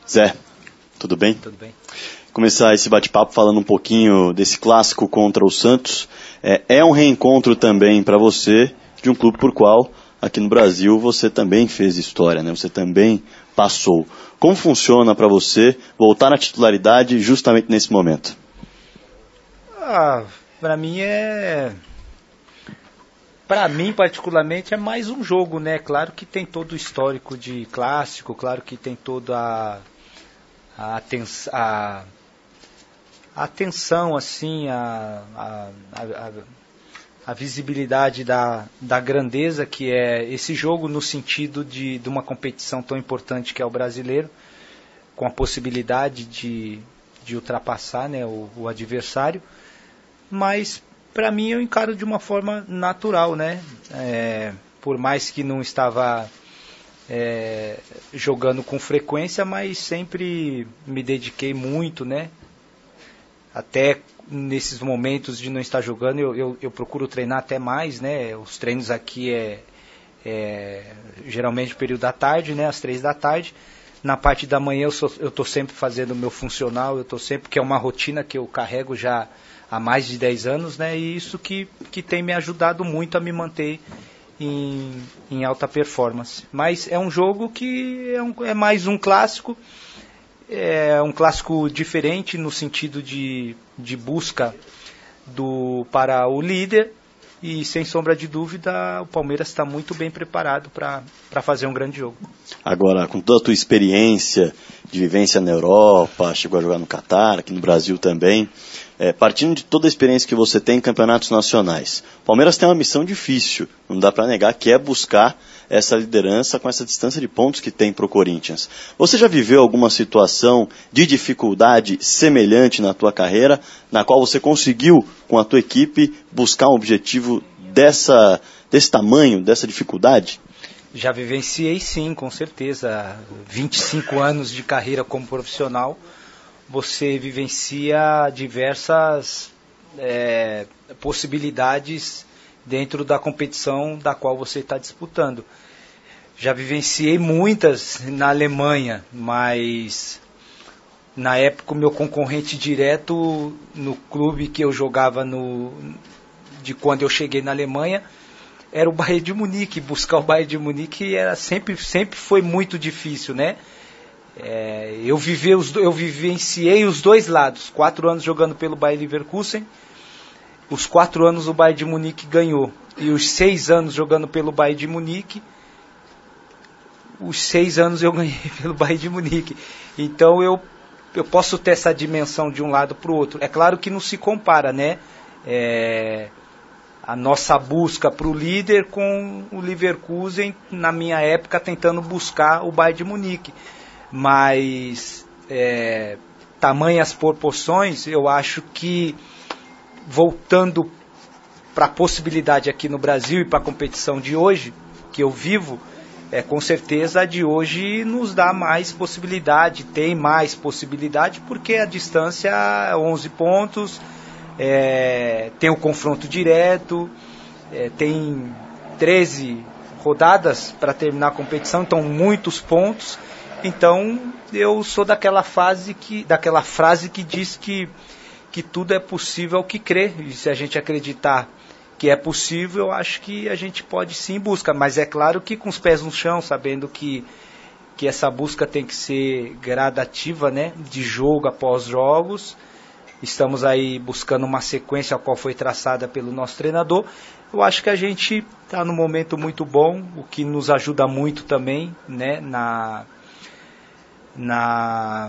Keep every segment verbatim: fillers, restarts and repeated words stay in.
Zé, tudo bem? Tudo bem. Começar esse bate-papo falando um pouquinho desse clássico contra o Santos. É, é um reencontro também para você de um clube por qual, aqui no Brasil, você também fez história, né? Você também passou. Como funciona para você voltar na titularidade justamente nesse momento? Ah, para mim é... Para mim, particularmente, é mais um jogo, né? Claro que tem todo o histórico de clássico, claro que tem toda a, a, atenção, a, a atenção, assim, a, a, a, a visibilidade da, da grandeza que é esse jogo no sentido de, de uma competição tão importante que é o brasileiro, com a possibilidade de, de ultrapassar, né, o, o adversário, mas... Para mim, eu encaro de uma forma natural, né? É, por mais que não estava é, jogando com frequência, mas sempre me dediquei muito, né? Até nesses momentos de não estar jogando, eu, eu, eu procuro treinar até mais, né? Os treinos aqui é, é geralmente o período da tarde, né? Às três da tarde. Na parte da manhã eu estou sempre fazendo o meu funcional, eu estou sempre, que é uma rotina que eu carrego já há mais de dez anos, né? E isso que, que tem me ajudado muito a me manter em, em alta performance. Mas é um jogo que é, um, é mais um clássico, é um clássico diferente no sentido de, de busca do, para o líder. E, sem sombra de dúvida, o Palmeiras está muito bem preparado para fazer um grande jogo. Agora, com toda a tua experiência de vivência na Europa, chegou a jogar no Catar, aqui no Brasil também, é, partindo de toda a experiência que você tem em campeonatos nacionais, o Palmeiras tem uma missão difícil, não dá para negar, que é buscar essa liderança com essa distância de pontos que tem para o Corinthians. Você já viveu alguma situação de dificuldade semelhante na tua carreira, na qual você conseguiu, com a tua equipe, buscar um objetivo dessa, desse tamanho, dessa dificuldade? Já vivenciei sim, com certeza. vinte e cinco anos de carreira como profissional, você vivencia diversas é, possibilidades dentro da competição da qual você está disputando. Já vivenciei muitas na Alemanha, mas na época o meu concorrente direto no clube que eu jogava no, de quando eu cheguei na Alemanha era o Bayern de Munique. Buscar o Bayern de Munique era sempre, sempre foi muito difícil, né? É, eu, vivi os, eu vivenciei os dois lados, quatro anos jogando pelo Bayer Leverkusen. Os quatro anos o Bayern de Munique ganhou. E os seis anos jogando pelo Bayern de Munique, os seis anos eu ganhei pelo Bayern de Munique. Então eu, eu posso ter essa dimensão de um lado para o outro. É claro que não se compara, né? É, a nossa busca para o líder com o Leverkusen, na minha época, tentando buscar o Bayern de Munique. Mas, é, tamanhas proporções, eu acho que voltando para a possibilidade aqui no Brasil e para a competição de hoje, que eu vivo, é, com certeza a de hoje nos dá mais possibilidade, tem mais possibilidade, porque a distância é onze pontos, é, tem o confronto direto, é, tem treze rodadas para terminar a competição, então muitos pontos. Então eu sou daquela fase que, daquela frase que diz que que tudo é possível ao que crê, e se a gente acreditar que é possível, eu acho que a gente pode sim buscar, mas é claro que com os pés no chão, sabendo que, que essa busca tem que ser gradativa, né, de jogo após jogos. Estamos aí buscando uma sequência a qual foi traçada pelo nosso treinador. Eu acho que a gente está num momento muito bom, o que nos ajuda muito também, né, na... na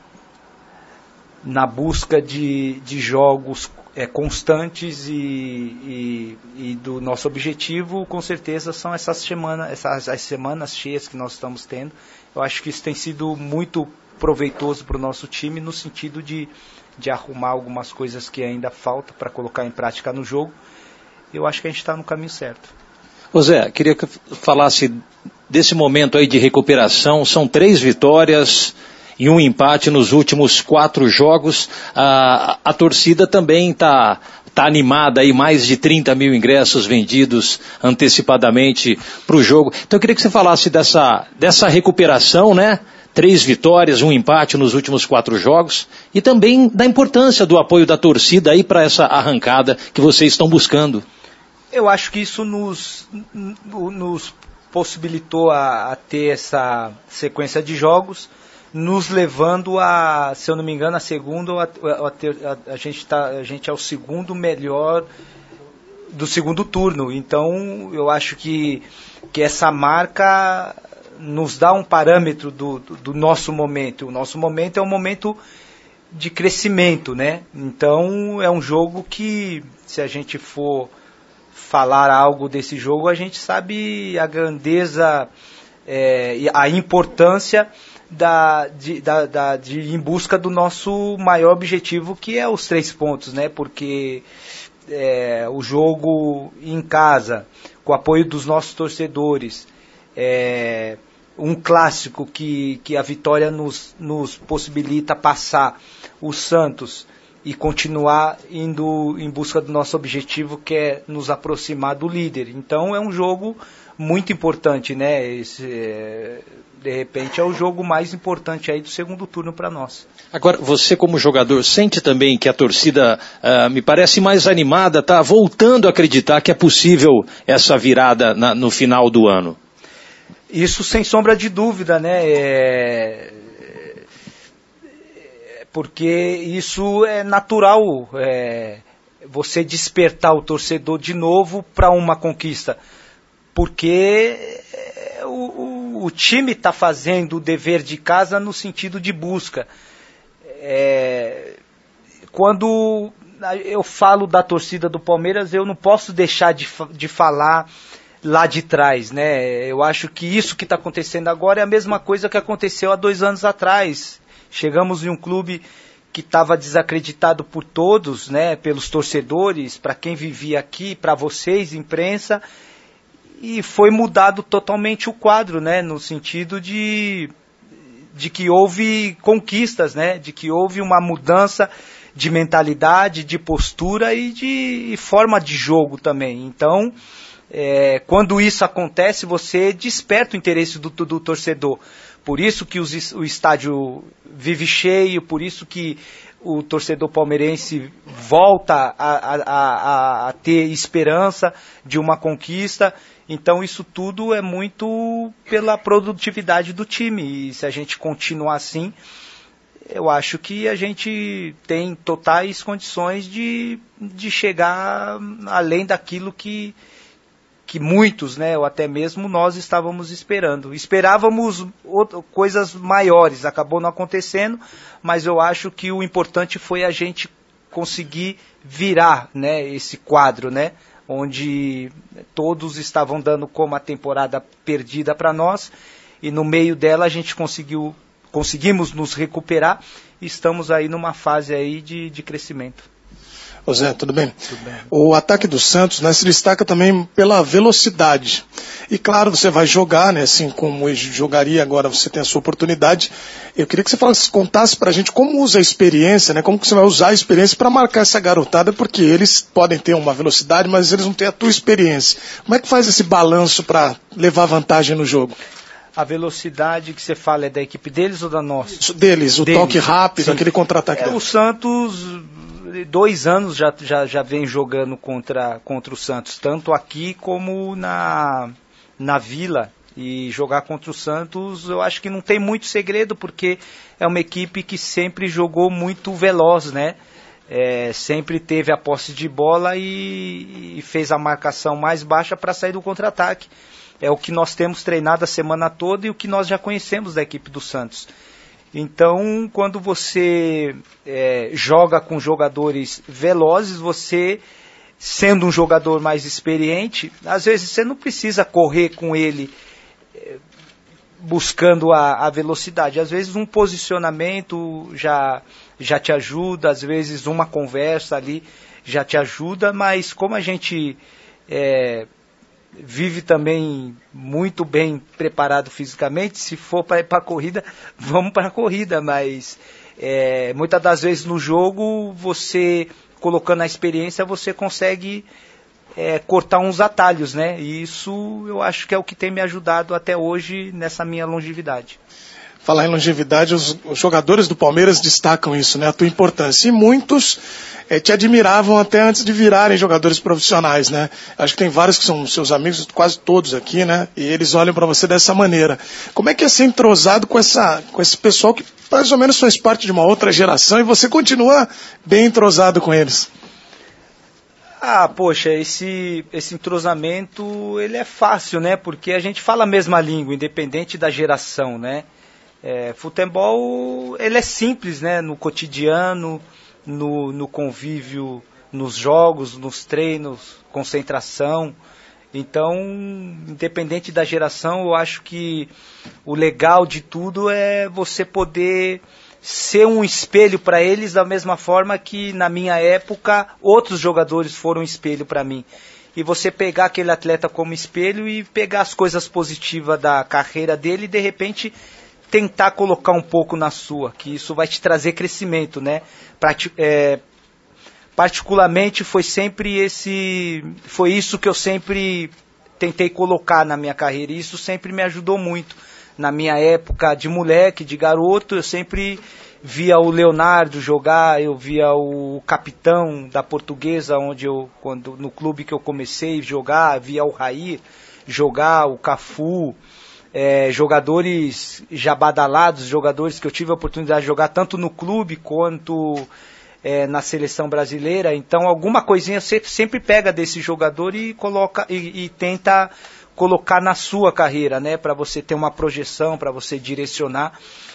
na busca de, de jogos é, constantes e, e, e do nosso objetivo, com certeza, são essas, semana, essas as semanas cheias que nós estamos tendo. Eu acho que isso tem sido muito proveitoso para o nosso time, no sentido de, de arrumar algumas coisas que ainda falta para colocar em prática no jogo. Eu acho que a gente está no caminho certo. Ô Zé, queria que falasse desse momento aí de recuperação. São três vitórias e um empate nos últimos quatro jogos. A, a torcida também está tá animada, aí mais de trinta mil ingressos vendidos antecipadamente para o jogo. Então eu queria que você falasse dessa, dessa recuperação, né? três vitórias, um empate nos últimos quatro jogos, e também da importância do apoio da torcida aí para essa arrancada que vocês estão buscando. Eu acho que isso nos, nos possibilitou a, a ter essa sequência de jogos, nos levando a, se eu não me engano, a segundo, a, a, a, a, gente tá, a gente é o segundo melhor do segundo turno. Então, eu acho que, que essa marca nos dá um parâmetro do, do, do nosso momento. O nosso momento é um momento de crescimento, né? Então, é um jogo que, se a gente for falar algo desse jogo, a gente sabe a grandeza é, e a importância Da, de, da, da, de ir em busca do nosso maior objetivo, que é os três pontos, né? Porque é, o jogo em casa, com o apoio dos nossos torcedores, é, um clássico que, que a vitória nos, nos possibilita passar o Santos e continuar indo em busca do nosso objetivo, que é nos aproximar do líder. Então é um jogo muito importante, né? Esse, é, de repente é o jogo mais importante aí do segundo turno para nós. Agora, você como jogador, sente também que a torcida uh, me parece mais animada, está voltando a acreditar que é possível essa virada na, no final do ano? Isso sem sombra de dúvida, né? É... Porque isso é natural, é... você despertar o torcedor de novo para uma conquista. Porque o, o, o time está fazendo o dever de casa no sentido de busca. É, quando eu falo da torcida do Palmeiras, eu não posso deixar de, de falar lá de trás, né? Eu acho que isso que está acontecendo agora é a mesma coisa que aconteceu há dois anos atrás. Chegamos em um clube que estava desacreditado por todos, né? Pelos torcedores, para quem vivia aqui, para vocês, imprensa. E foi mudado totalmente o quadro, né, no sentido de, de que houve conquistas, né, de que houve uma mudança de mentalidade, de postura e de forma de jogo também. Então, é, quando isso acontece, você desperta o interesse do, do torcedor. Por isso que os, o estádio vive cheio, por isso que o torcedor palmeirense volta a, a, a, a ter esperança de uma conquista. Então isso tudo é muito pela produtividade do time, e se a gente continuar assim, eu acho que a gente tem totais condições de, de chegar além daquilo que, que muitos, né, ou até mesmo nós estávamos esperando. Esperávamos outro, coisas maiores, acabou não acontecendo, mas eu acho que o importante foi a gente conseguir virar, né, esse quadro, né, onde todos estavam dando como a temporada perdida para nós, e no meio dela a gente conseguiu, conseguimos nos recuperar, e estamos aí numa fase aí de, de crescimento. Ô Zé, tudo bem? Tudo bem. O ataque do Santos, né, se destaca também pela velocidade. E claro, você vai jogar, né, assim como ele jogaria, agora você tem a sua oportunidade. Eu queria que você falasse, contasse pra gente como usa a experiência, né, como que você vai usar a experiência para marcar essa garotada, porque eles podem ter uma velocidade, mas eles não têm a tua experiência. Como é que faz esse balanço para levar vantagem no jogo? A velocidade que você fala é da equipe deles ou da nossa? Isso, deles, o deles. Toque rápido, Sim. Aquele contra-ataque. É, o Santos, dois anos já, já, já vem jogando contra, contra o Santos, tanto aqui como na, na Vila. E jogar contra o Santos, eu acho que não tem muito segredo, porque é uma equipe que sempre jogou muito veloz, né? É, sempre teve a posse de bola e, e fez a marcação mais baixa para sair do contra-ataque. É o que nós temos treinado a semana toda e o que nós já conhecemos da equipe do Santos. Então, quando você é, joga com jogadores velozes, você, sendo um jogador mais experiente, às vezes você não precisa correr com ele é, buscando a, a velocidade. Às vezes um posicionamento já, já te ajuda, às vezes uma conversa ali já te ajuda, mas como a gente é, vive também muito bem preparado fisicamente, se for para ir para a corrida, vamos para a corrida, mas é, muitas das vezes no jogo, você colocando a experiência, você consegue é, cortar uns atalhos, né? E isso eu acho que é o que tem me ajudado até hoje nessa minha longevidade. Falar em longevidade, os, os jogadores do Palmeiras destacam isso, né? A tua importância. E muitos é, te admiravam até antes de virarem jogadores profissionais, né? Acho que tem vários que são seus amigos, quase todos aqui, né? E eles olham para você dessa maneira. Como é que é ser entrosado com, essa, com esse pessoal que mais ou menos faz parte de uma outra geração e você continua bem entrosado com eles? Ah, poxa, esse, esse entrosamento, ele é fácil, né? Porque a gente fala a mesma língua, independente da geração, né? É, futebol, ele é simples, né? No cotidiano, no, no convívio, nos jogos, nos treinos, concentração. Então, independente da geração, eu acho que o legal de tudo é você poder ser um espelho para eles da mesma forma que na minha época outros jogadores foram espelho para mim. E você pegar aquele atleta como espelho e pegar as coisas positivas da carreira dele e de repente tentar colocar um pouco na sua, que isso vai te trazer crescimento, né? Prati- é, particularmente foi sempre esse, foi isso que eu sempre tentei colocar na minha carreira, e isso sempre me ajudou muito. Na minha época de moleque, de garoto, eu sempre via o Leonardo jogar, eu via o capitão da Portuguesa, onde eu, quando, no clube que eu comecei a jogar, via o Raí jogar, o Cafu, é, jogadores já badalados, jogadores que eu tive a oportunidade de jogar tanto no clube quanto é, na seleção brasileira. Então alguma coisinha você sempre pega desse jogador e coloca e, e tenta colocar na sua carreira, né, para você ter uma projeção, para você direcionar.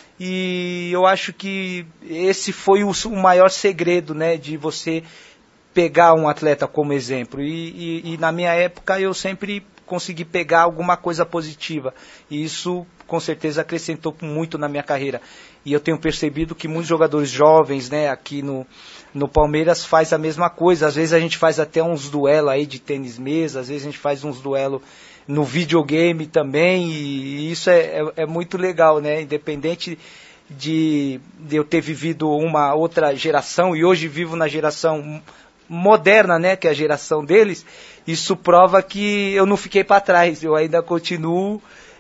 E eu acho que esse foi o, o maior segredo, né, de você pegar um atleta como exemplo. E, e, e na minha época eu sempre consegui pegar alguma coisa positiva. E isso com certeza acrescentou muito na minha carreira. E eu tenho percebido que muitos jogadores jovens, né, aqui no, no Palmeiras faz a mesma coisa. Às vezes a gente faz até uns duelos aí de tênis mesa, às vezes a gente faz uns duelos no videogame também, e isso é, é, é muito legal, né? Independente de, de eu ter vivido uma outra geração, e hoje vivo na geração moderna, né? Que é a geração deles, isso prova que eu não fiquei para trás, eu ainda continuo,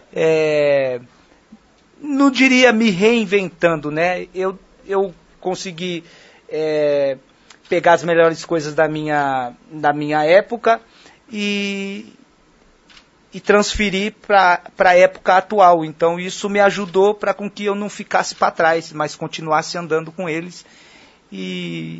é, não diria me reinventando, né? Eu, eu consegui é, pegar as melhores coisas da minha, da minha época e e transferir para a época atual. Então isso me ajudou para com que eu não ficasse para trás, mas continuasse andando com eles e,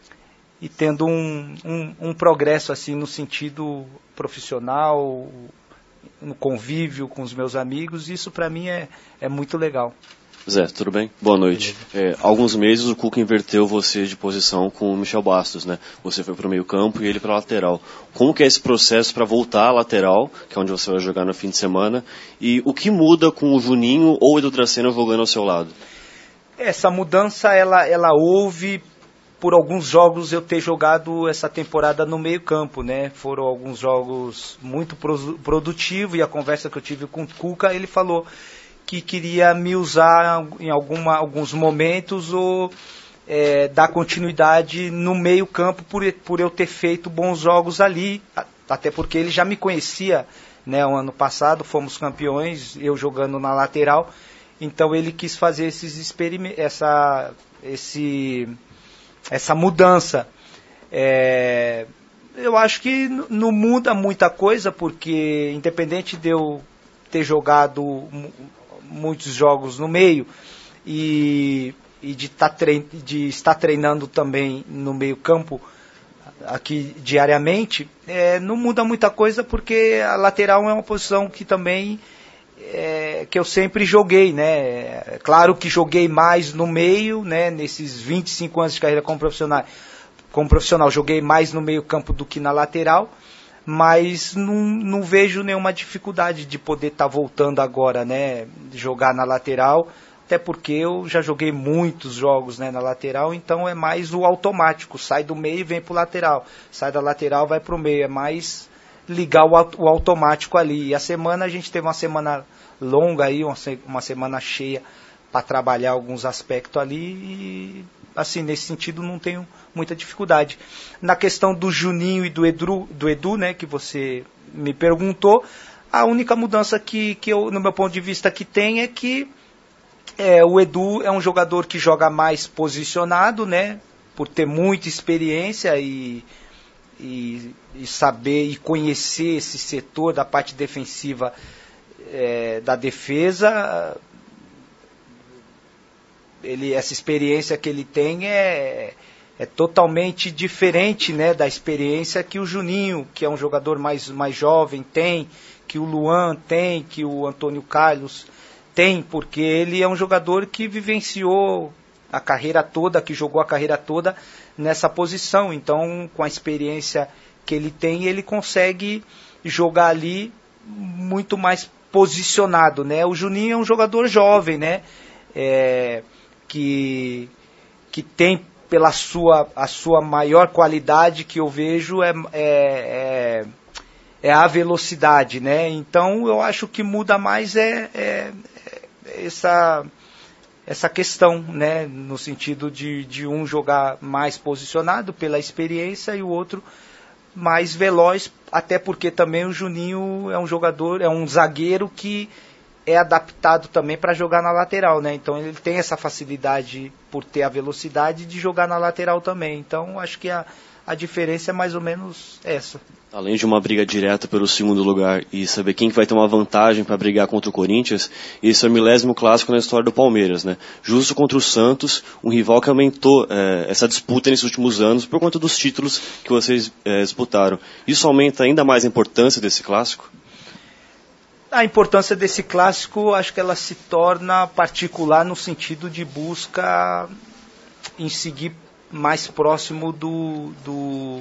e tendo um, um, um progresso assim no sentido profissional, no convívio com os meus amigos. Isso para mim é, é muito legal. Zé, tudo bem? Boa noite. É, há alguns meses o Cuca inverteu você de posição com o Michel Bastos, né? Você foi para o meio campo e ele para a lateral. Como que é esse processo para voltar à lateral, que é onde você vai jogar no fim de semana, e o que muda com o Juninho ou o Edu Dracena jogando ao seu lado? Essa mudança, ela, ela houve por alguns jogos eu ter jogado essa temporada no meio campo, né? Foram alguns jogos muito produtivos e a conversa que eu tive com o Cuca, ele falou que queria me usar em alguma, alguns momentos ou é, dar continuidade no meio campo por, por eu ter feito bons jogos ali, até porque ele já me conhecia, né, o ano passado, fomos campeões, eu jogando na lateral, então ele quis fazer esses experimentos, essa, esse, essa mudança. É, eu acho que n- não muda muita coisa, porque independente de eu ter jogado muitos jogos no meio e, e de, tá trein, de estar treinando também no meio campo aqui diariamente, é, não muda muita coisa, porque a lateral é uma posição que também é, que eu sempre joguei, né? É, claro que joguei mais no meio, né? Nesses vinte e cinco anos de carreira como profissional, como profissional joguei mais no meio campo do que na lateral, mas não, não vejo nenhuma dificuldade de poder estar tá voltando agora, né, jogar na lateral, até porque eu já joguei muitos jogos, né, na lateral, então é mais o automático, sai do meio e vem para o lateral, sai da lateral vai para o meio, é mais ligar o, o automático ali. E a semana, a gente teve uma semana longa aí, uma, uma semana cheia para trabalhar alguns aspectos ali e, assim, nesse sentido não tenho muita dificuldade. Na questão do Juninho e do Edu, do Edu, né, que você me perguntou, a única mudança que, que eu, no meu ponto de vista, que tem é que É, o Edu é um jogador que joga mais posicionado, né? Por ter muita experiência e, e, e saber e conhecer esse setor da parte defensiva é, da defesa. Ele, essa experiência que ele tem é, é totalmente diferente, né, da experiência que o Juninho, que é um jogador mais, mais jovem, tem, que o Luan tem, que o Antônio Carlos tem, porque ele é um jogador que vivenciou a carreira toda, que jogou a carreira toda nessa posição. Então, com a experiência que ele tem, ele consegue jogar ali muito mais posicionado, né? O Juninho é um jogador jovem, né? É, que, que tem pela sua, a sua maior qualidade que eu vejo é, é, é, é a velocidade, né? Então eu acho que muda mais é, é, é essa, essa questão, né? No sentido de, de um jogar mais posicionado pela experiência e o outro mais veloz, até porque também o Juninho é um jogador, é um zagueiro que é adaptado também para jogar na lateral, né? Então ele tem essa facilidade, por ter a velocidade, de jogar na lateral também. Então acho que a, a diferença é mais ou menos essa. Além de uma briga direta pelo segundo lugar e saber quem que vai ter uma vantagem para brigar contra o Corinthians, esse é o milésimo clássico na história do Palmeiras, né? Justo contra o Santos, um rival que aumentou é, essa disputa nesses últimos anos por conta dos títulos que vocês é, disputaram. Isso aumenta ainda mais a importância desse clássico? A importância desse clássico, acho que ela se torna particular no sentido de busca em seguir mais próximo do do,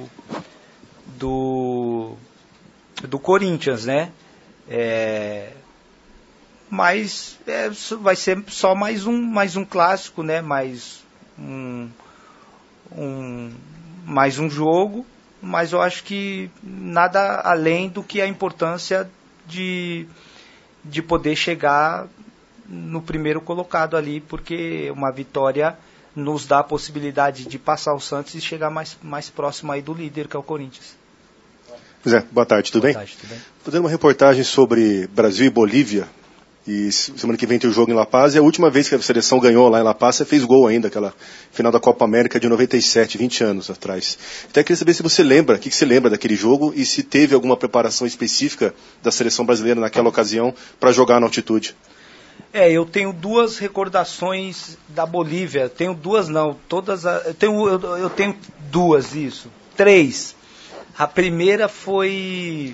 do, do Corinthians, né? É, mas é, vai ser só mais um, mais um clássico, né? Mais um, um, mais um jogo, mas eu acho que nada além do que a importância de, de poder chegar no primeiro colocado ali, porque uma vitória nos dá a possibilidade de passar o Santos e chegar mais, mais próximo aí do líder, que é o Corinthians. Pois é, boa tarde, tudo boa bem? Tarde, tudo bem? Fazendo uma reportagem sobre Brasil e Bolívia, e semana que vem tem o jogo em La Paz, e a última vez que a seleção ganhou lá em La Paz, você fez gol ainda, aquela final da Copa América de noventa e sete, vinte anos atrás. Até queria saber se você lembra, o que, que você lembra daquele jogo, e se teve alguma preparação específica da seleção brasileira naquela ocasião para jogar na altitude. É, eu tenho duas recordações da Bolívia, tenho duas não, todas, a, eu, tenho, eu, eu tenho duas, isso, três. A primeira foi...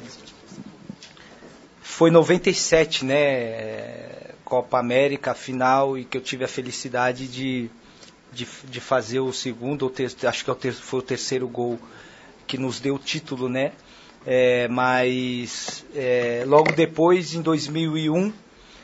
Foi noventa e sete, né, Copa América, final, e que eu tive a felicidade de, de, de fazer o segundo, ou ter, acho que é o ter, foi o terceiro gol que nos deu o título, né, é, mas é, logo depois, em dois mil e um,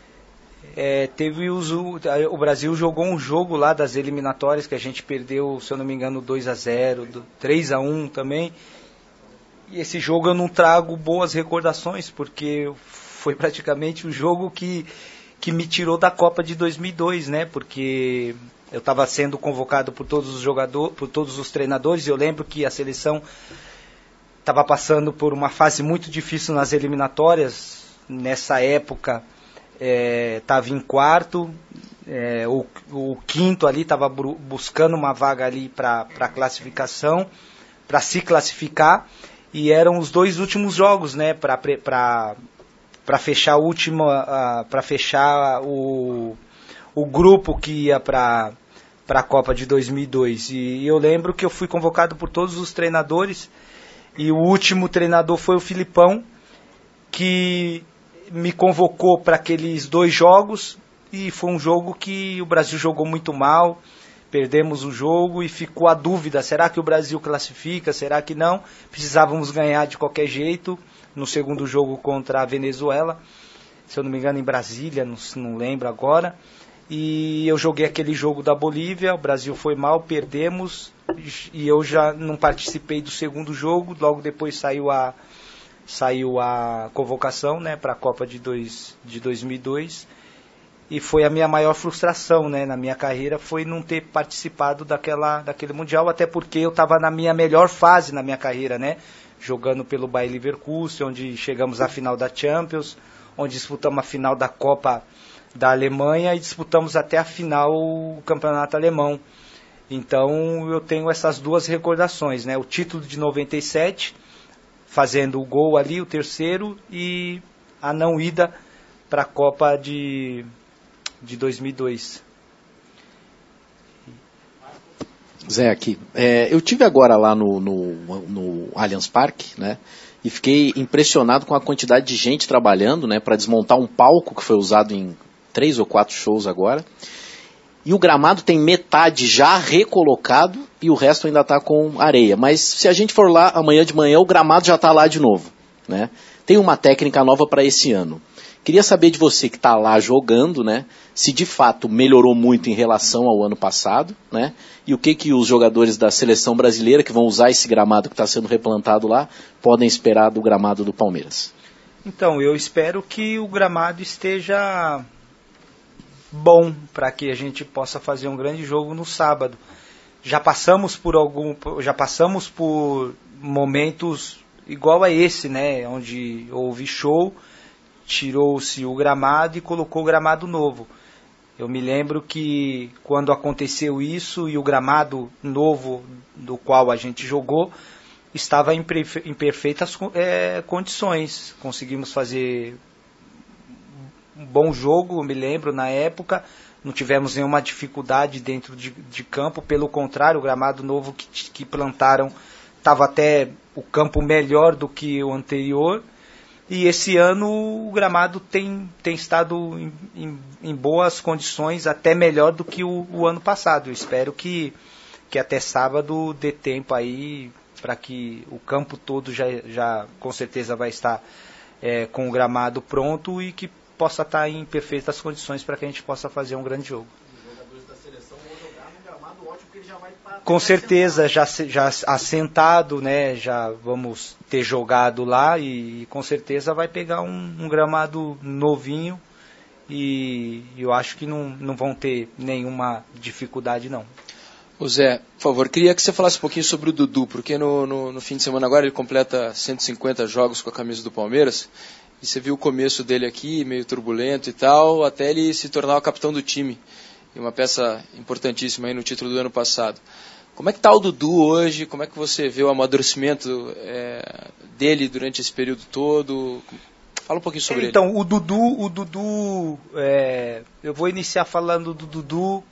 é, teve os, o Brasil jogou um jogo lá das eliminatórias, que a gente perdeu, se eu não me engano, dois a zero, três a um também. E esse jogo eu não trago boas recordações, porque foi praticamente o jogo que, que me tirou da Copa de dois mil e dois, né? Porque eu estava sendo convocado por todos os jogadores, por todos os treinadores, e eu lembro que a seleção estava passando por uma fase muito difícil nas eliminatórias. Nessa época estava é, em quarto, é, o, o quinto ali estava buscando uma vaga ali para a classificação, para se classificar. E eram os dois últimos jogos, né, para para fechar a última, uh, para fechar o, o grupo que ia para para a Copa de dois mil e dois. E eu lembro que eu fui convocado por todos os treinadores, e o último treinador foi o Filipão, que me convocou para aqueles dois jogos, e foi um jogo que o Brasil jogou muito mal. Perdemos o jogo e ficou a dúvida, será que o Brasil classifica, será que não? Precisávamos ganhar de qualquer jeito no segundo jogo contra a Venezuela, se eu não me engano em Brasília, não, não lembro agora. E eu joguei aquele jogo da Bolívia, o Brasil foi mal, perdemos, e eu já não participei do segundo jogo. Logo depois saiu a, saiu a convocação, né, para a Copa de, dois, de dois mil e dois. E foi a minha maior frustração, né, na minha carreira, foi não ter participado daquela, daquele Mundial, até porque eu estava na minha melhor fase na minha carreira, né, jogando pelo Bayer Leverkusen, onde chegamos à final da Champions, onde disputamos a final da Copa da Alemanha e disputamos até a final o campeonato alemão. Então eu tenho essas duas recordações, né? O título de noventa e sete, fazendo o gol ali, o terceiro, e a não ida para a Copa de, de dois mil e dois. Zé, aqui. É, eu tive agora lá no, no, no Allianz Parque, né? E fiquei impressionado com a quantidade de gente trabalhando, né? Para desmontar um palco que foi usado em três ou quatro shows agora. E o gramado tem metade já recolocado e o resto ainda está com areia. Mas se a gente for lá amanhã de manhã, o gramado já está lá de novo, né? Tem uma técnica nova para esse ano. Queria saber de você que está lá jogando, né? Se de fato melhorou muito em relação ao ano passado, né? E o que que os jogadores da seleção brasileira que vão usar esse gramado que está sendo replantado lá podem esperar do gramado do Palmeiras? Então, eu espero que o gramado esteja bom para que a gente possa fazer um grande jogo no sábado. Já passamos por algum, já passamos por momentos igual a esse, né? Onde houve show, tirou-se o gramado e colocou o gramado novo. Eu me lembro que quando aconteceu isso e o gramado novo do qual a gente jogou estava em, perfe- em perfeitas é, condições. Conseguimos fazer um bom jogo, eu me lembro, na época. Não tivemos nenhuma dificuldade dentro de, de campo. Pelo contrário, o gramado novo que, que plantaram estava até o campo melhor do que o anterior. E esse ano o gramado tem, tem estado em, em, em boas condições, até melhor do que o, o ano passado. Eu espero que, que até sábado dê tempo aí para que o campo todo já, já com certeza vai estar é, com o gramado pronto e que possa estar em perfeitas condições para que a gente possa fazer um grande jogo. Os jogadores da seleção vão jogar num gramado ótimo, porque ele já vai estar... Com certeza, já, já assentado, né? Já vamos ter jogado lá e, e com certeza vai pegar um, um gramado novinho e eu acho que não, não vão ter nenhuma dificuldade, não. Ô Zé, por favor, queria que você falasse um pouquinho sobre o Dudu, porque no, no, no fim de semana agora ele completa cento e cinquenta jogos com a camisa do Palmeiras. E você viu o começo dele aqui, meio turbulento e tal, até ele se tornar o capitão do time. E uma peça importantíssima aí no título do ano passado. Como é que está o Dudu hoje? Como é que você vê o amadurecimento é, dele durante esse período todo? Fala um pouquinho sobre então, ele. Então, o Dudu, o Dudu é, eu vou iniciar falando do Dudu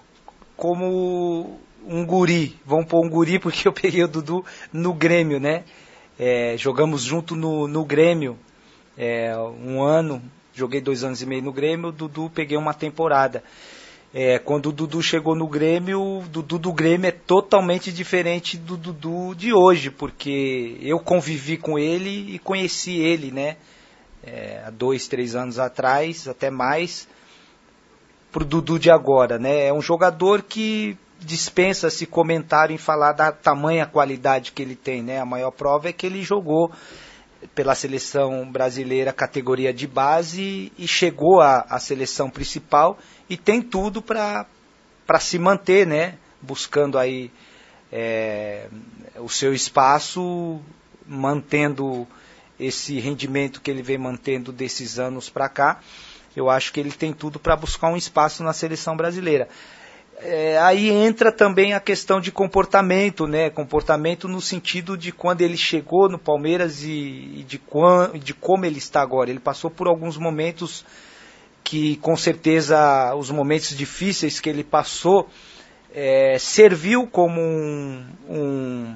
como um guri. Vamos pôr um guri porque eu peguei o Dudu no Grêmio, né? É, jogamos junto no, no Grêmio. É, um ano, joguei dois anos e meio no Grêmio, o Dudu peguei uma temporada. É, quando o Dudu chegou no Grêmio, o Dudu do Grêmio é totalmente diferente do Dudu de hoje, porque eu convivi com ele e conheci ele, né? É, há dois, três anos atrás, até mais, pro Dudu de agora, né? É um jogador que dispensa-se comentário em falar da tamanha qualidade que ele tem, né? A maior prova é que ele jogou pela seleção brasileira categoria de base e chegou à, à seleção principal e tem tudo para para se manter, né? Buscando aí é, o seu espaço, mantendo esse rendimento que ele vem mantendo desses anos para cá. Eu acho que ele tem tudo para buscar um espaço na seleção brasileira. É, aí entra também a questão de comportamento, né? Comportamento no sentido de quando ele chegou no Palmeiras e, e de, quando, de como ele está agora. Ele passou por alguns momentos que, com certeza, os momentos difíceis que ele passou, é, serviu como um, um,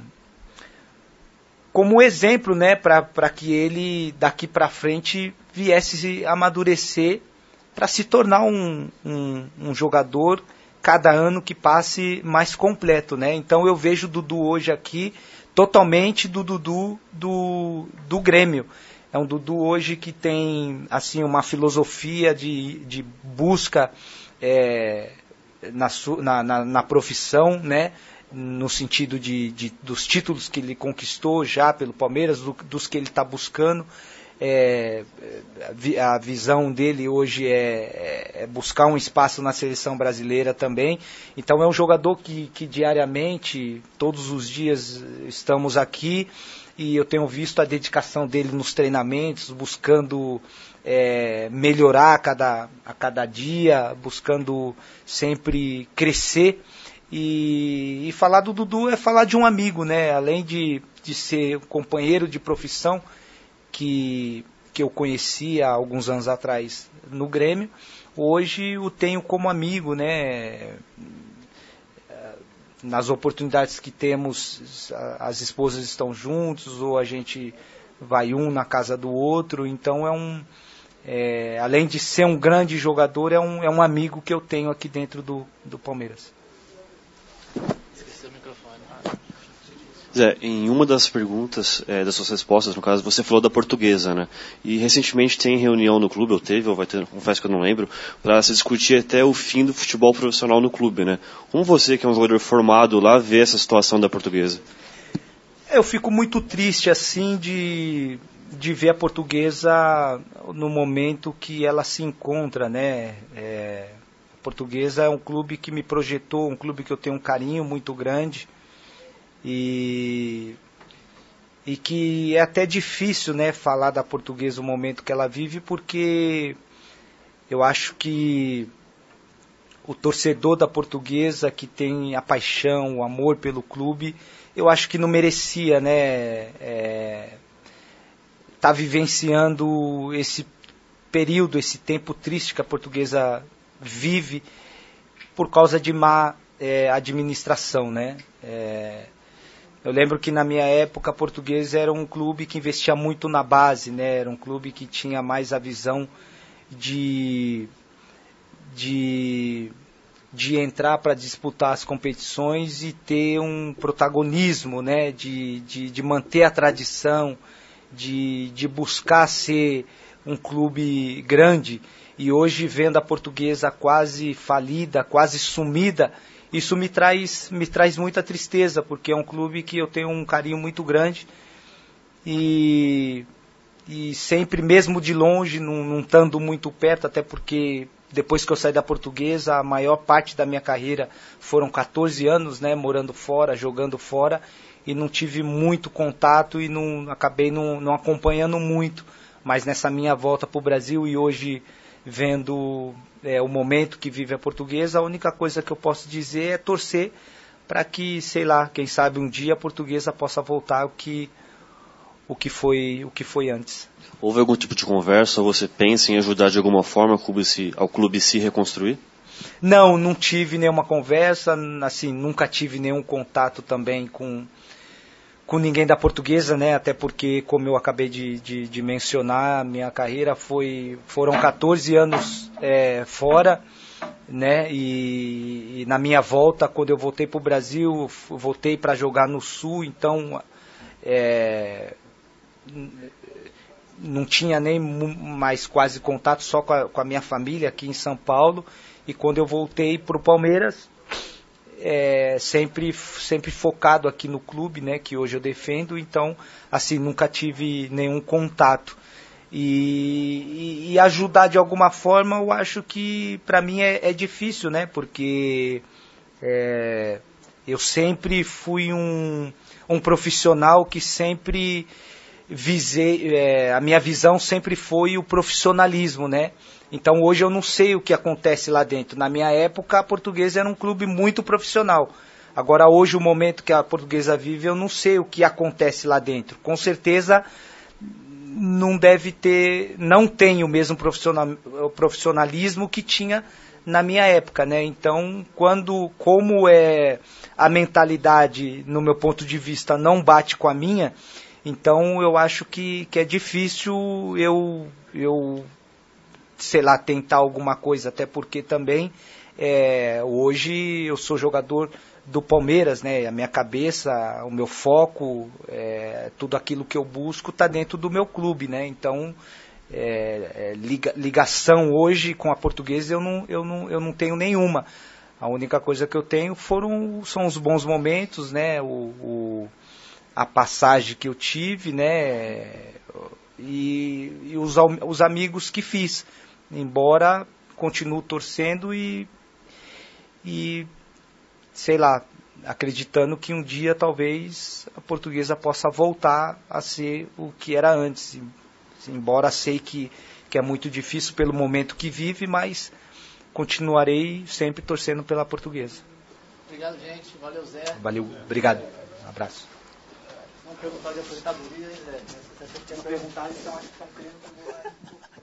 como um exemplo, né? Para que ele, daqui para frente, viesse a amadurecer para se tornar um, um, um jogador cada ano que passe mais completo, né? Então eu vejo o Dudu hoje aqui totalmente do Dudu do, do Grêmio. É um Dudu hoje que tem assim uma filosofia de, de busca é, na, na, na, na profissão, né? No sentido de, de, dos títulos que ele conquistou já pelo Palmeiras, do, dos que ele está buscando. É, a visão dele hoje é, é buscar um espaço na seleção brasileira também. Então é um jogador que, que diariamente, todos os dias estamos aqui e eu tenho visto a dedicação dele nos treinamentos, buscando é, melhorar a cada, a cada dia, buscando sempre crescer. E, e falar do Dudu é falar de um amigo, né? Além de, de ser um companheiro de profissão que, que eu conheci há alguns anos atrás no Grêmio, hoje o tenho como amigo, né? Nas oportunidades que temos, as esposas estão juntos, ou a gente vai um na casa do outro, então é um, é, além de ser um grande jogador, é um, é um amigo que eu tenho aqui dentro do, do Palmeiras. Zé, em uma das perguntas, é, das suas respostas, no caso, você falou da Portuguesa, né? E recentemente tem reunião no clube, ou teve, ou vai ter, confesso que eu não lembro, para se discutir até o fim do futebol profissional no clube, né? Como você, que é um jogador formado lá, vê essa situação da Portuguesa? Eu fico muito triste, assim, de, de ver a Portuguesa no momento que ela se encontra, né? É, a Portuguesa é um clube que me projetou, um clube que eu tenho um carinho muito grande. E, e que é até difícil, né, falar da Portuguesa no momento que ela vive, porque eu acho que o torcedor da Portuguesa que tem a paixão, o amor pelo clube, eu acho que não merecia, né, é, tá vivenciando esse período, esse tempo triste que a Portuguesa vive por causa de má é, administração, né. É, Eu lembro que na minha época a Portuguesa era um clube que investia muito na base, né? Era um clube que tinha mais a visão de, de, de entrar para disputar as competições e ter um protagonismo, né? De, de, de manter a tradição, de, de buscar ser um clube grande. E hoje, vendo a Portuguesa quase falida, quase sumida, isso me traz, me traz muita tristeza, porque é um clube que eu tenho um carinho muito grande e, e sempre, mesmo de longe, não, não estando muito perto, até porque depois que eu saí da Portuguesa, a maior parte da minha carreira foram quatorze anos, né, morando fora, jogando fora, e não tive muito contato e não, acabei não, não acompanhando muito, mas nessa minha volta para o Brasil e hoje vendo é, o momento que vive a Portuguesa, a única coisa que eu posso dizer é torcer para que, sei lá, quem sabe um dia a Portuguesa possa voltar o que, o que, foi, o que foi antes. Houve algum tipo de conversa, ou você pensa em ajudar de alguma forma ao clube se, ao clube se reconstruir? Não, não tive nenhuma conversa, assim, nunca tive nenhum contato também com... com ninguém da Portuguesa, né? Até porque, como eu acabei de, de, de mencionar, a minha carreira foi, foram quatorze anos é, fora, né? E, e na minha volta, quando eu voltei para o Brasil, voltei para jogar no Sul, então é, não tinha nem mais quase contato, só com a, com a minha família aqui em São Paulo. E quando eu voltei para o Palmeiras, É, sempre, sempre focado aqui no clube, né, que hoje eu defendo, então, assim, nunca tive nenhum contato. E, e, e ajudar de alguma forma, eu acho que para mim é, é difícil, né, porque é, eu sempre fui um, um profissional que sempre visei, é, a minha visão sempre foi o profissionalismo, né. Então hoje eu não sei o que acontece lá dentro. Na minha época a Portuguesa era um clube muito profissional. Agora hoje o momento que a Portuguesa vive eu não sei o que acontece lá dentro. Com certeza não deve ter, não tem o mesmo profissional, profissionalismo que tinha na minha época, né? Então quando, como é a mentalidade no meu ponto de vista não bate com a minha, então eu acho que, que é difícil eu... eu sei lá, tentar alguma coisa, até porque também é, hoje eu sou jogador do Palmeiras, né? A minha cabeça, o meu foco, é, tudo aquilo que eu busco está dentro do meu clube, né? Então, é, é, liga, ligação hoje com a Portuguesa eu não, eu, não, eu não tenho nenhuma. A única coisa que eu tenho foram, são os bons momentos, né? O, o, a passagem que eu tive, né? E, e os, os amigos que fiz. Embora continuo torcendo e, e, sei lá, acreditando que um dia talvez a Portuguesa possa voltar a ser o que era antes. Embora sei que, que é muito difícil pelo momento que vive, mas continuarei sempre torcendo pela Portuguesa. Obrigado, gente. Valeu, Zé. Valeu, obrigado. Um abraço. Não perguntar de aposentadoria, Zé. Se você quer perguntar, então acho que estão querendo.